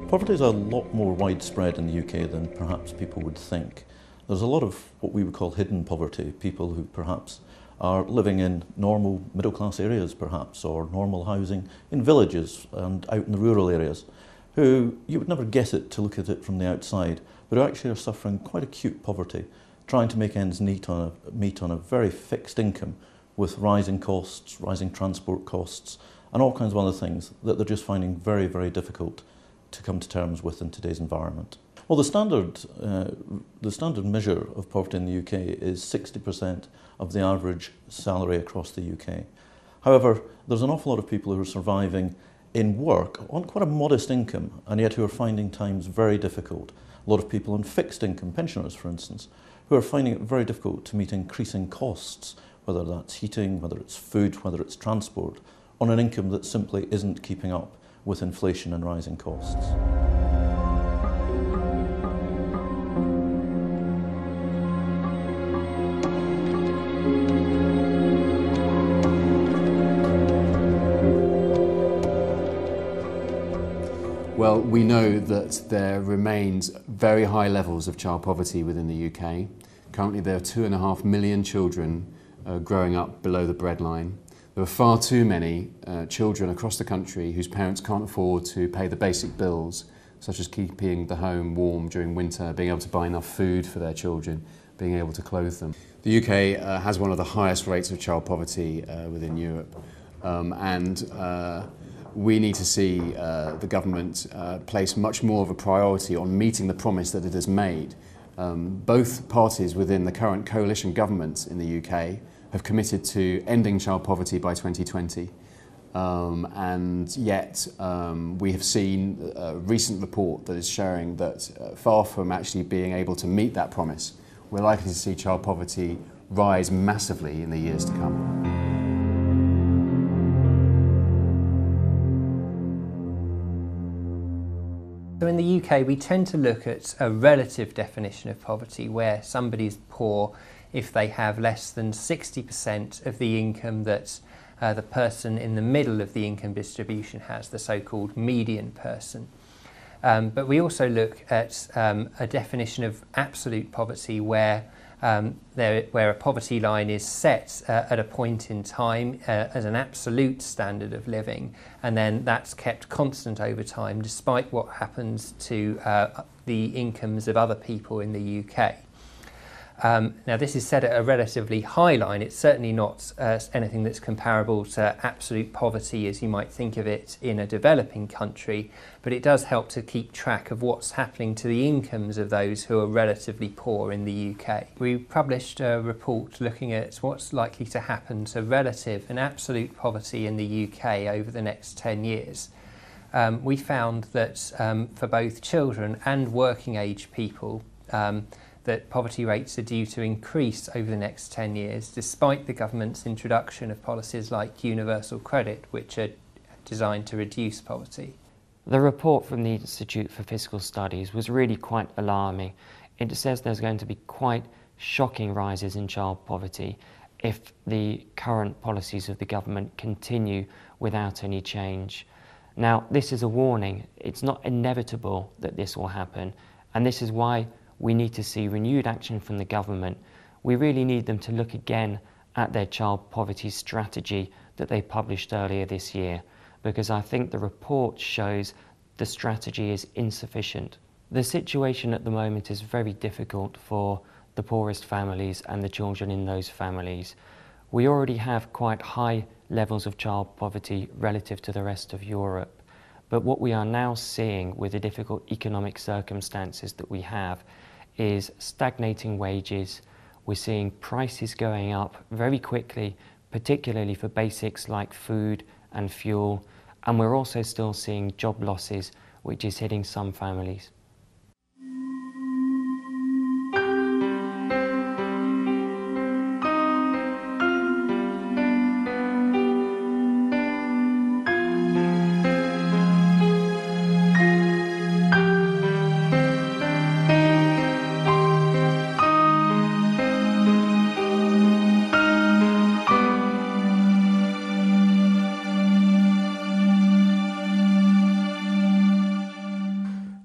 Poverty is a lot more widespread in the UK than perhaps people would think. There's a lot of what we would call hidden poverty, people who perhaps are living in normal middle class areas perhaps, or normal housing in villages and out in the rural areas, who you would never guess it to look at it from the outside, but who actually are suffering quite acute poverty, trying to make ends meet on a very fixed income with rising costs, rising transport costs, and all kinds of other things that they're just finding very, very difficult to come to terms with in today's environment. Well, the standard measure of poverty in the UK is 60% of the average salary across the UK. However, there's an awful lot of people who are surviving in work on quite a modest income, and yet who are finding times very difficult. A lot of people on fixed income, pensioners for instance, who are finding it very difficult to meet increasing costs, whether that's heating, whether it's food, whether it's transport, on an income that simply isn't keeping up with inflation and rising costs. Well, we know that there remains very high levels of child poverty within the UK. Currently there are 2.5 million children growing up below the breadline. There are far too many children across the country whose parents can't afford to pay the basic bills, such as keeping the home warm during winter, being able to buy enough food for their children, being able to clothe them. The UK has one of the highest rates of child poverty within Europe, and we need to see the government place much more of a priority on meeting the promise that it has made. Both parties within the current coalition government in the UK have committed to ending child poverty by 2020, and yet we have seen a recent report that is showing that far from actually being able to meet that promise, we're likely to see child poverty rise massively in the years to come. So in the UK, we tend to look at a relative definition of poverty, where somebody's poor if they have less than 60% of the income that the person in the middle of the income distribution has, the so-called median person. But we also look at a definition of absolute poverty where a poverty line is set at a point in time as an absolute standard of living, and then that's kept constant over time despite what happens to the incomes of other people in the UK. Now this is set at a relatively high line. It's certainly not anything that's comparable to absolute poverty as you might think of it in a developing country, but it does help to keep track of what's happening to the incomes of those who are relatively poor in the UK. We published a report looking at what's likely to happen to relative and absolute poverty in the UK over the next 10 years. We found that for both children and working age people, that poverty rates are due to increase over the next 10 years, despite the government's introduction of policies like universal credit, which are designed to reduce poverty. The report from the Institute for Fiscal Studies was really quite alarming. It says there's going to be quite shocking rises in child poverty if the current policies of the government continue without any change. Now, this is a warning. It's not inevitable that this will happen, and this is why we need to see renewed action from the government. We really need them to look again at their child poverty strategy that they published earlier this year, because I think the report shows the strategy is insufficient. The situation at the moment is very difficult for the poorest families and the children in those families. We already have quite high levels of child poverty relative to the rest of Europe, but what we are now seeing with the difficult economic circumstances that we have is stagnating wages. We're seeing prices going up very quickly, particularly for basics like food and fuel, and we're also still seeing job losses, which is hitting some families.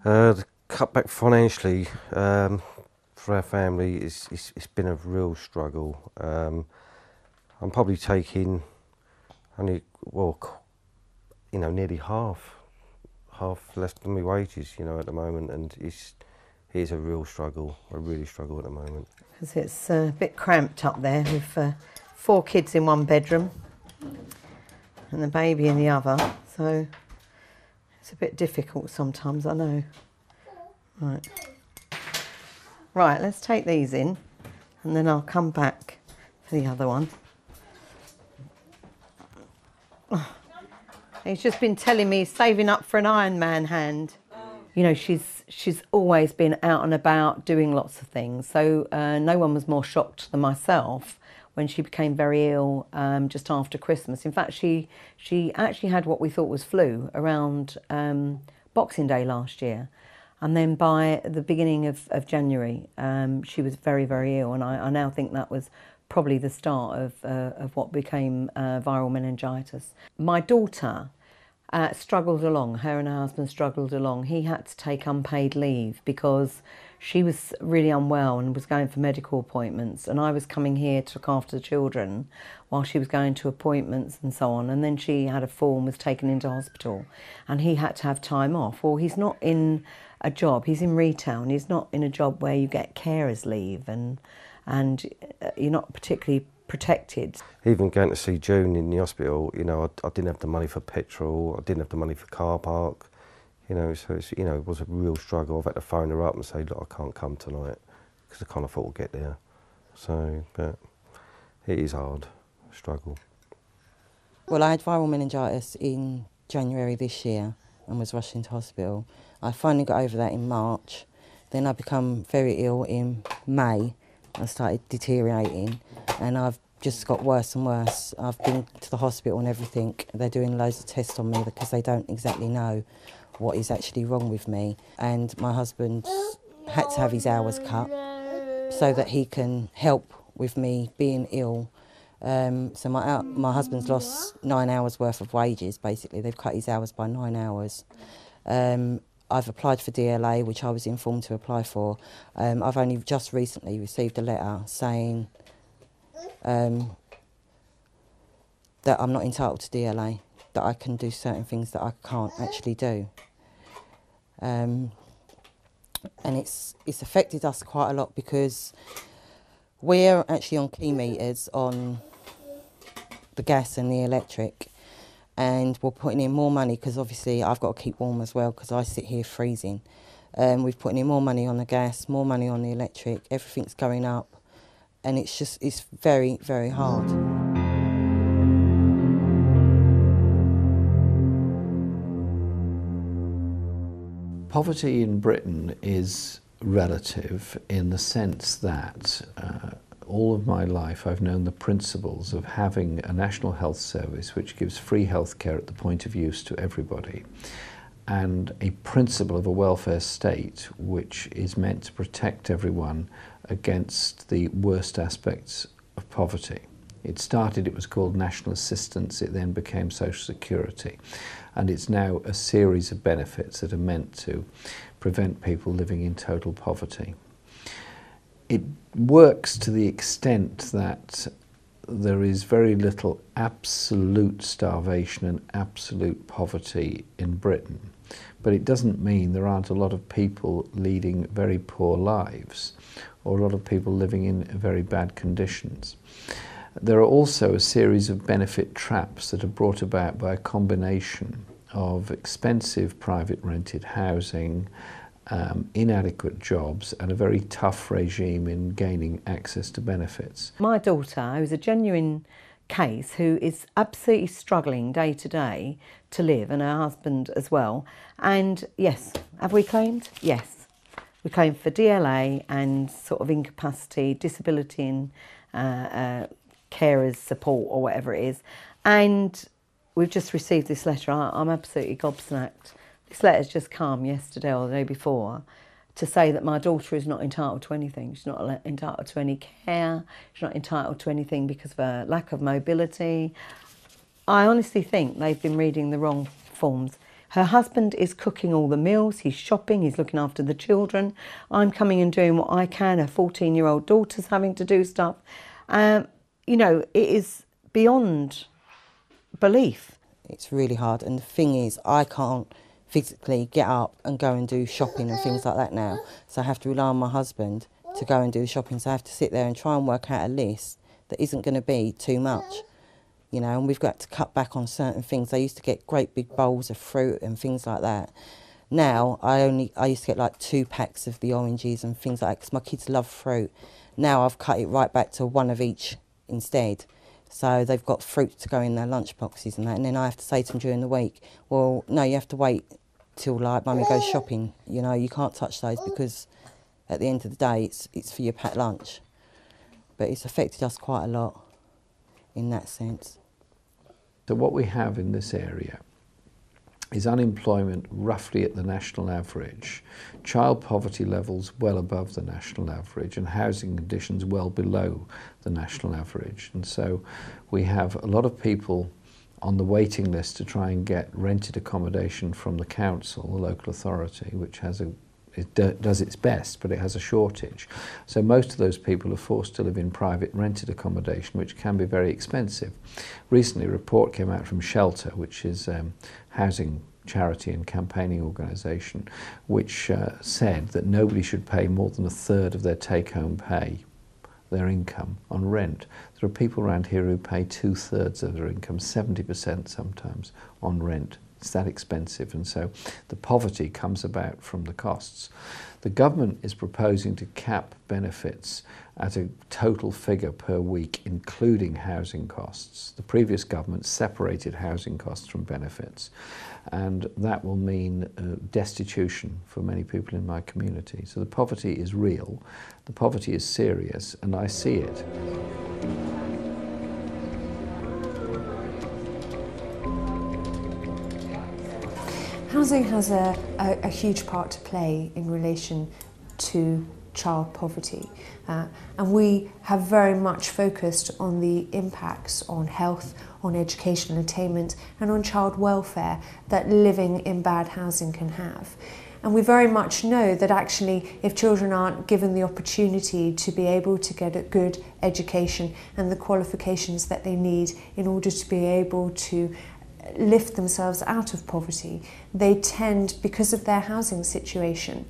The cutback financially for our family it's been a real struggle. I'm probably taking only, well, you know, nearly half less than my wages, you know, at the moment, and it is a real struggle. I really struggle at the moment. Because it's a bit cramped up there with 4 kids in one bedroom and the baby in the other, so it's a bit difficult sometimes, I know. Right, let's take these in and then I'll come back for the other one. Oh, he's just been telling me he's saving up for an Ironman hand. You know, she's always been out and about doing lots of things, so no one was more shocked than myself when she became very ill just after Christmas. In fact, she actually had what we thought was flu around Boxing Day last year. And then by the beginning of January, she was very, very ill. And I now think that was probably the start of what became viral meningitis. My daughter struggled along, her and her husband struggled along. He had to take unpaid leave because she was really unwell and was going for medical appointments, and I was coming here to look after the children while she was going to appointments and so on. And then she had a fall and was taken into hospital, and he had to have time off. Well, he's not in a job, he's in retail, and he's not in a job where you get carers leave and you're not particularly protected. Even going to see June in the hospital, you know, I didn't have the money for petrol, I didn't have the money for car park, you know, so it's, you know, it was a real struggle. I've had to phone her up and say, look, I can't come tonight because I can't afford to get there. So, but it is hard, struggle. Well, I had viral meningitis in January this year and was rushed into hospital. I finally got over that in March. Then I become very ill in May. I started deteriorating and I've just got worse and worse. I've been to the hospital and everything. They're doing loads of tests on me because they don't exactly know what is actually wrong with me. And my husband had to have his hours cut so that he can help with me being ill. So my husband's lost 9 hours worth of wages, basically. They've cut his hours by 9 hours. I've applied for DLA, which I was informed to apply for. I've only just recently received a letter saying that I'm not entitled to DLA, that I can do certain things that I can't actually do. And it's affected us quite a lot because we're actually on key meters on the gas and the electric, and we're putting in more money because obviously I've got to keep warm as well because I sit here freezing. We're putting in more money on the gas, more money on the electric, everything's going up, and it's very, very hard. Poverty in Britain is relative in the sense that all of my life I've known the principles of having a national health service which gives free health care at the point of use to everybody, and a principle of a welfare state which is meant to protect everyone against the worst aspects of poverty. It was called national assistance, it then became social security, and it's now a series of benefits that are meant to prevent people living in total poverty. It works to the extent that there is very little absolute starvation and absolute poverty in Britain, but it doesn't mean there aren't a lot of people leading very poor lives or a lot of people living in very bad conditions. There are also a series of benefit traps that are brought about by a combination of expensive private rented housing, inadequate jobs, and a very tough regime in gaining access to benefits. My daughter, who's a genuine case, who is absolutely struggling day to day to live, and her husband as well. And yes, have we claimed? Yes. We claimed for DLA and sort of incapacity, disability and carers support or whatever it is. And we've just received this letter. I'm absolutely gobsmacked. This letter's just come yesterday or the day before to say that my daughter is not entitled to anything. She's not entitled to any care. She's not entitled to anything because of her lack of mobility. I honestly think they've been reading the wrong forms. Her husband is cooking all the meals, he's shopping, he's looking after the children. I'm coming and doing what I can. Her 14-year-old daughter's having to do stuff. You know, it is beyond belief. It's really hard, and the thing is, I can't physically get up and go and do shopping and things like that now. So I have to rely on my husband to go and do the shopping. So I have to sit there and try and work out a list that isn't going to be too much. You know, and we've got to cut back on certain things. I used to get great big bowls of fruit and things like that. Now, I used to get like 2 packs of the oranges and things like that because my kids love fruit. Now I've cut it right back to 1 of each instead. So they've got fruit to go in their lunch boxes and that. And then I have to say to them during the week, well, no, you have to wait till like Mummy goes shopping. You know, you can't touch those because at the end of the day, it's for your packed lunch. But it's affected us quite a lot in that sense. So what we have in this area is unemployment roughly at the national average, child poverty levels well above the national average, and housing conditions well below the national average. And so we have a lot of people on the waiting list to try and get rented accommodation from the council, the local authority, which has it does its best, but it has a shortage. So most of those people are forced to live in private rented accommodation, which can be very expensive. Recently, a report came out from Shelter, which is housing charity and campaigning organisation, which said that nobody should pay more than 1/3 of their take-home pay, their income, on rent. There are people around here who pay 2/3 of their income, 70% sometimes, on rent. It's that expensive, and so the poverty comes about from the costs. The government is proposing to cap benefits at a total figure per week, including housing costs. The previous government separated housing costs from benefits, and that will mean destitution for many people in my community. So the poverty is real, the poverty is serious, and I see it. Housing has a huge part to play in relation to child poverty, and we have very much focused on the impacts on health, on educational attainment and on child welfare that living in bad housing can have. And we very much know that actually if children aren't given the opportunity to be able to get a good education and the qualifications that they need in order to be able to lift themselves out of poverty, they tend, because of their housing situation,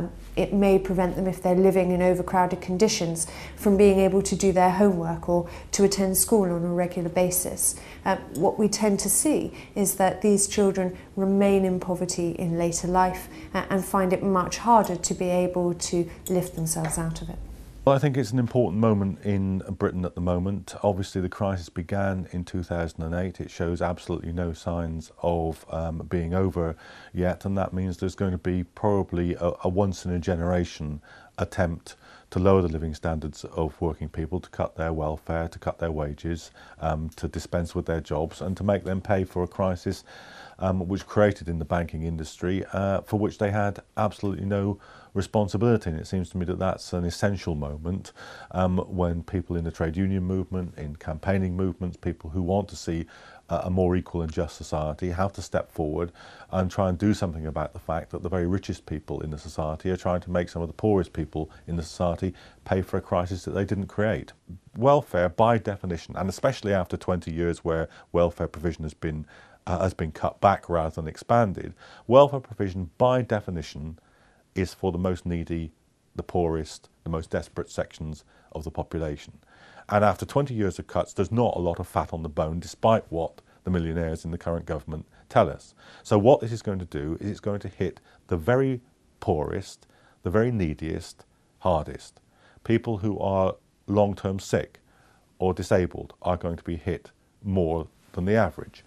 it may prevent them, if they're living in overcrowded conditions, from being able to do their homework or to attend school on a regular basis. What we tend to see is that these children remain in poverty in later life and find it much harder to be able to lift themselves out of it. Well, I think it's an important moment in Britain at the moment. Obviously, the crisis began in 2008. It shows absolutely no signs of being over yet, and that means there's going to be probably a once-in-a-generation attempt to lower the living standards of working people, to cut their welfare, to cut their wages, to dispense with their jobs, and to make them pay for a crisis which created in the banking industry, for which they had absolutely no responsibility. And it seems to me that that's an essential moment when people in the trade union movement, in campaigning movements, people who want to see a more equal and just society have to step forward and try and do something about the fact that the very richest people in the society are trying to make some of the poorest people in the society pay for a crisis that they didn't create. Welfare, by definition, and especially after 20 years where welfare provision has been cut back rather than expanded, welfare provision by definition is for the most needy, the poorest, the most desperate sections of the population. And after 20 years of cuts, there's not a lot of fat on the bone, despite what the millionaires in the current government tell us. So what this is going to do is it's going to hit the very poorest, the very neediest, hardest. People who are long-term sick or disabled are going to be hit more than the average.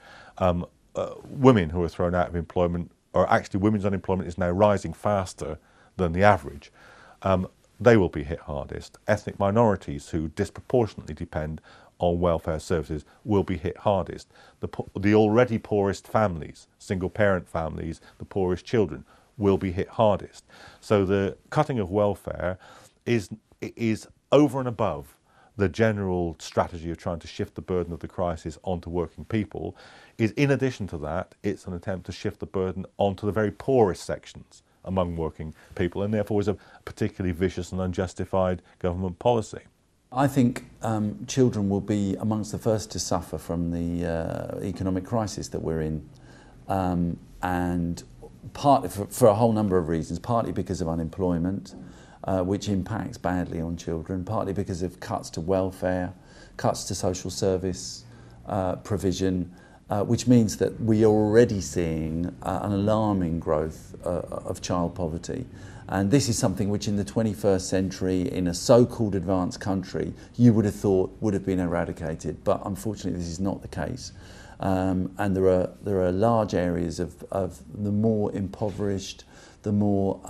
Women who are thrown out of employment, or actually women's unemployment is now rising faster than the average. They will be hit hardest. Ethnic minorities who disproportionately depend on welfare services will be hit hardest. The already poorest families, single parent families, the poorest children will be hit hardest. So the cutting of welfare is over and above the general strategy of trying to shift the burden of the crisis onto working people is, in addition to that, it's an attempt to shift the burden onto the very poorest sections among working people, and therefore is a particularly vicious and unjustified government policy. I think children will be amongst the first to suffer from the economic crisis that we're in, and partly for a whole number of reasons, partly because of unemployment, which impacts badly on children, partly because of cuts to welfare, cuts to social service provision, which means that we are already seeing an alarming growth of child poverty. And this is something which in the 21st century, in a so-called advanced country, you would have thought would have been eradicated. But unfortunately, this is not the case. And there are large areas of the more impoverished, the more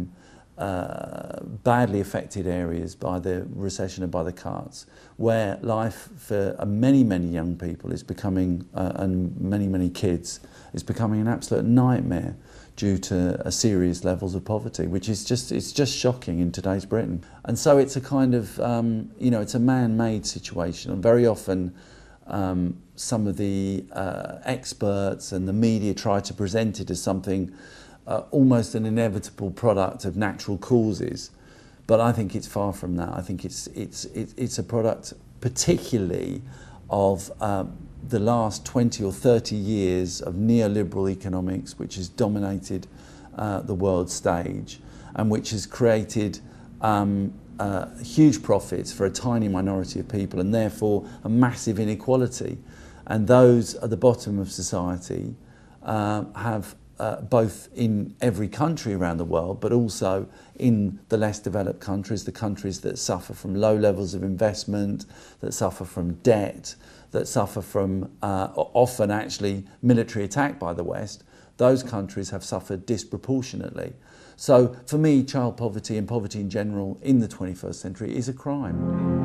badly affected areas by the recession and by the cuts, where life for many, many young people is becoming, and many, many kids, is becoming an absolute nightmare due to a serious levels of poverty, which is it's just shocking in today's Britain. And so it's a kind of, it's a man-made situation, and very often some of the experts and the media try to present it as something almost an inevitable product of natural causes, but I think it's far from that. I think it's a product particularly of the last 20 or 30 years of neoliberal economics, which has dominated the world stage and which has created huge profits for a tiny minority of people, and therefore a massive inequality. And those at the bottom of society have both in every country around the world, but also in the less developed countries, the countries that suffer from low levels of investment, that suffer from debt, that suffer from often actually military attack by the West, those countries have suffered disproportionately. So for me, child poverty and poverty in general in the 21st century is a crime.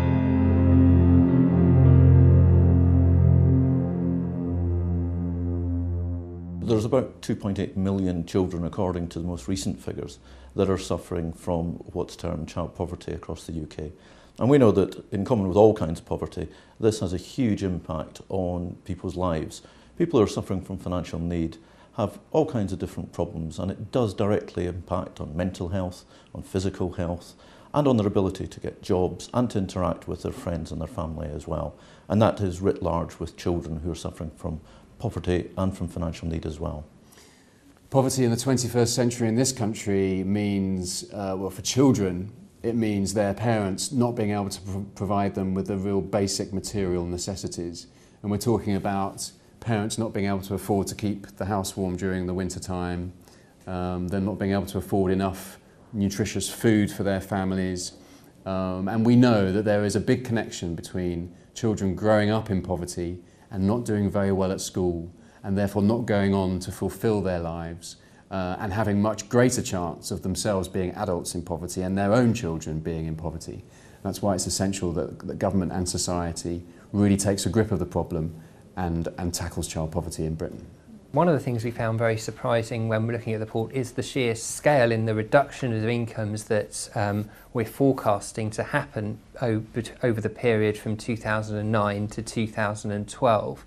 There's about 2.8 million children, according to the most recent figures, that are suffering from what's termed child poverty across the UK. And we know that, in common with all kinds of poverty, this has a huge impact on people's lives. People who are suffering from financial need have all kinds of different problems, and it does directly impact on mental health, on physical health, and on their ability to get jobs and to interact with their friends and their family as well. And that is writ large with children who are suffering from poverty and from financial need as well. Poverty in the 21st century in this country means, well, for children, it means their parents not being able to provide them with the real basic material necessities. And we're talking about parents not being able to afford to keep the house warm during the winter time, they're not being able to afford enough nutritious food for their families. And we know that there is a big connection between children growing up in poverty and not doing very well at school, and therefore not going on to fulfil their lives, and having much greater chance of themselves being adults in poverty and their own children being in poverty. That's why it's essential that government and society really takes a grip of the problem and tackles child poverty in Britain. One of the things we found very surprising when we're looking at the report is the sheer scale in the reduction of incomes that we're forecasting to happen over the period from 2009 to 2012.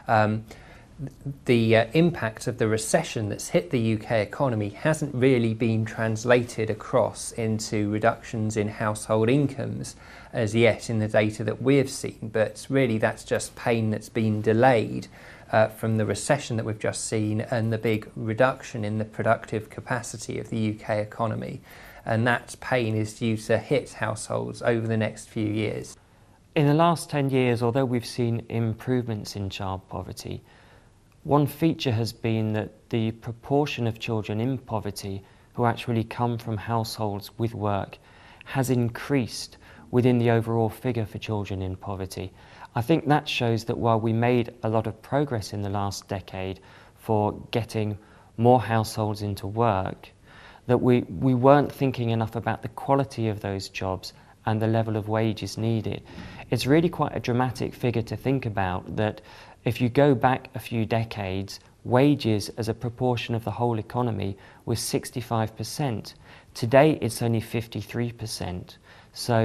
The impact of the recession that's hit the UK economy hasn't really been translated across into reductions in household incomes as yet in the data that we've seen, but really that's just pain that's been delayed from the recession that we've just seen and the big reduction in the productive capacity of the UK economy. And that pain is due to hit households over the next few years. In the last 10 years, although we've seen improvements in child poverty, one feature has been that the proportion of children in poverty who actually come from households with work has increased within the overall figure for children in poverty. I think that shows that while we made a lot of progress in the last decade for getting more households into work, that we weren't thinking enough about the quality of those jobs and the level of wages needed. It's really quite a dramatic figure to think about, that if you go back a few decades, wages as a proportion of the whole economy was 65%. Today it's only 53%. So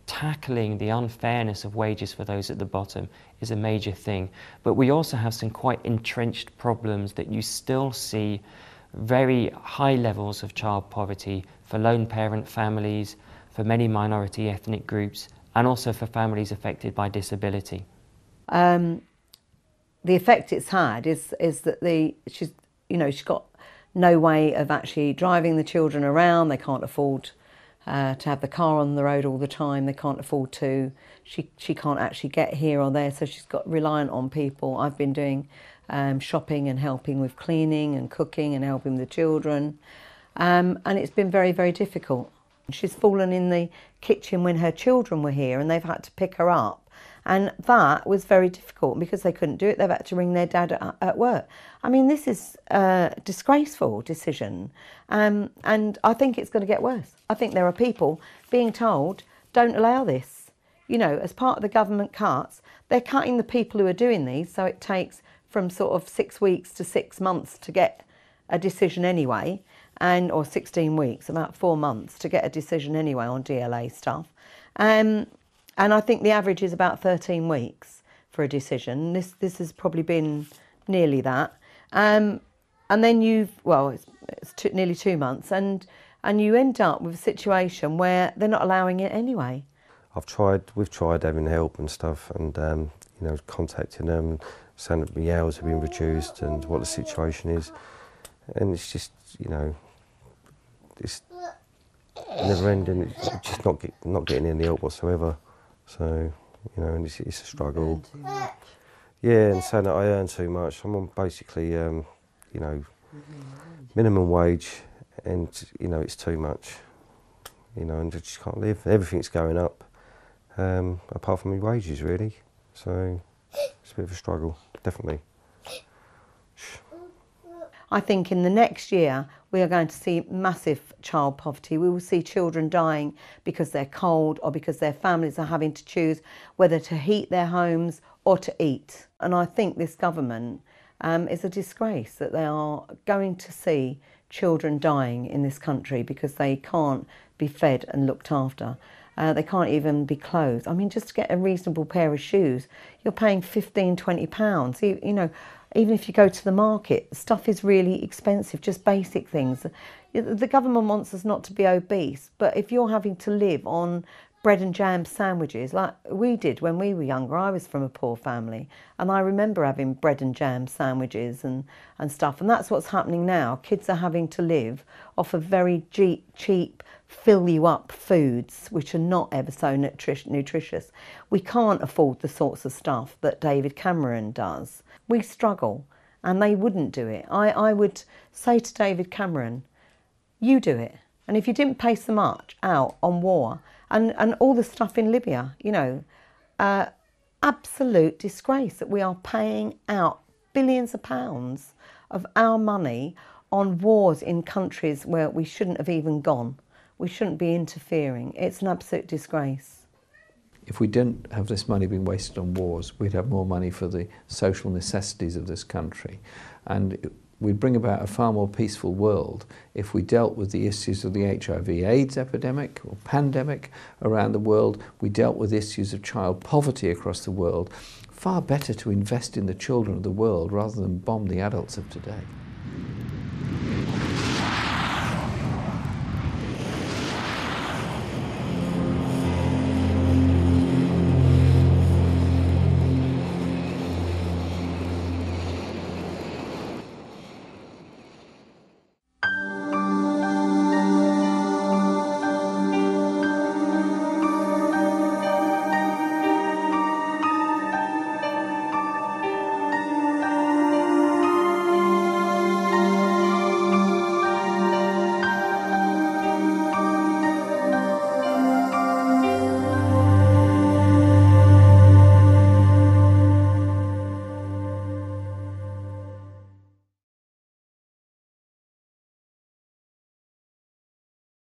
tackling the unfairness of wages for those at the bottom is a major thing. But we also have some quite entrenched problems that you still see very high levels of child poverty for lone parent families, for many minority ethnic groups, and also for families affected by disability. The effect it's had is that she's got no way of actually driving the children around. They can't afford to have the car on the road all the time. They can't afford to. She can't actually get here or there, so she's got reliant on people. I've been doing shopping and helping with cleaning and cooking and helping the children, and it's been very, very difficult. She's fallen in the kitchen when her children were here and they've had to pick her up, and that was very difficult because they couldn't do it. They've had to ring their dad at work. I mean, this is a disgraceful decision, and I think it's going to get worse. I think there are people being told, don't allow this. You know, as part of the government cuts, they're cutting the people who are doing these, so it takes from sort of 6 weeks to 6 months to get a decision anyway, or 16 weeks, about 4 months to get a decision anyway on DLA stuff. And I think the average is about 13 weeks for a decision. This has probably been nearly that. And then it's nearly 2 months, and you end up with a situation where they're not allowing it anyway. We've tried having help and stuff, and contacting them, saying that the hours have been reduced and what the situation is, and it's just it's never ending. It's just not getting any help whatsoever. So and it's a struggle. Yeah, and saying that I earn too much. I'm on basically minimum wage, and it's too much. And I just can't live. Everything's going up, apart from my wages really. So it's a bit of a struggle, definitely. I think in the next year we are going to see massive child poverty. We will see children dying because they're cold or because their families are having to choose whether to heat their homes or to eat. And I think this government is a disgrace that they are going to see children dying in this country because they can't be fed and looked after. They can't even be clothed. I mean, just to get a reasonable pair of shoes, you're paying £15, £20. Even if you go to the market, stuff is really expensive, just basic things. The government wants us not to be obese, but if you're having to live on bread and jam sandwiches, like we did when we were younger, I was from a poor family, and I remember having bread and jam sandwiches and stuff, and that's what's happening now. Kids are having to live off of very cheap, fill-you-up foods, which are not ever so nutritious. We can't afford the sorts of stuff that David Cameron does. We struggle, and they wouldn't do it. I would say to David Cameron, you do it. And if you didn't pay so much out on war and all the stuff in Libya, absolute disgrace that we are paying out billions of pounds of our money on wars in countries where we shouldn't have even gone. We shouldn't be interfering. It's an absolute disgrace. If we didn't have this money being wasted on wars, we'd have more money for the social necessities of this country. And we'd bring about a far more peaceful world if we dealt with the issues of the HIV/AIDS epidemic or pandemic around the world. We dealt with issues of child poverty across the world. Far better to invest in the children of the world rather than bomb the adults of today.